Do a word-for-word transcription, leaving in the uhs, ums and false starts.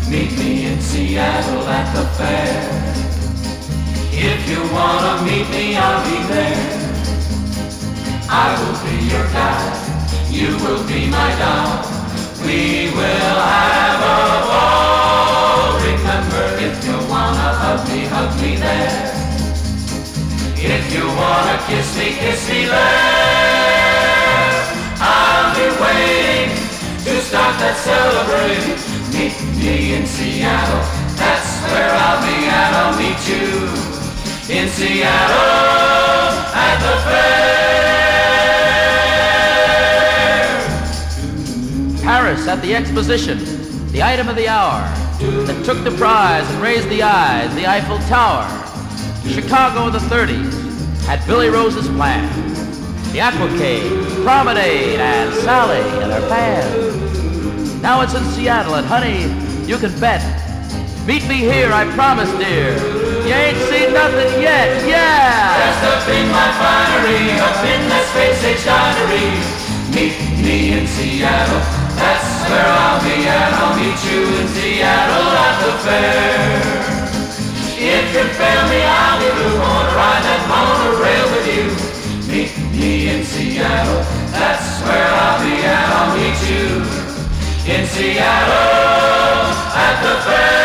Meet me in Seattle at the fair. If you wanna meet me, I'll be there. I will be your guide, you will be my doll. We will have a ball. Remember, if you wanna hug me, hug me there. If you wanna kiss me, kiss me there. I'll be waiting to start that celebration. Meet me in Seattle, that's where I'll be, and I'll meet you in Seattle at the fair. Paris at the exposition, the item of the hour that took the prize and raised the eyes, the Eiffel Tower. Chicago in the thirties had Billy Rose's plan, the Aquacade, Promenade, and Sally and her band. Now it's in Seattle, and honey, you can bet. Meet me here, I promise, dear. You ain't seen nothing yet, yeah! Dressed up in my finery, up in that space age dinery. Meet me in Seattle, that's where I'll be, and I'll meet you in Seattle at the fair. If you fail me, I'll be blue, wanna ride that monorail with you. Meet me in Seattle, that's where I'll be, and I'll meet you in Seattle at the fair.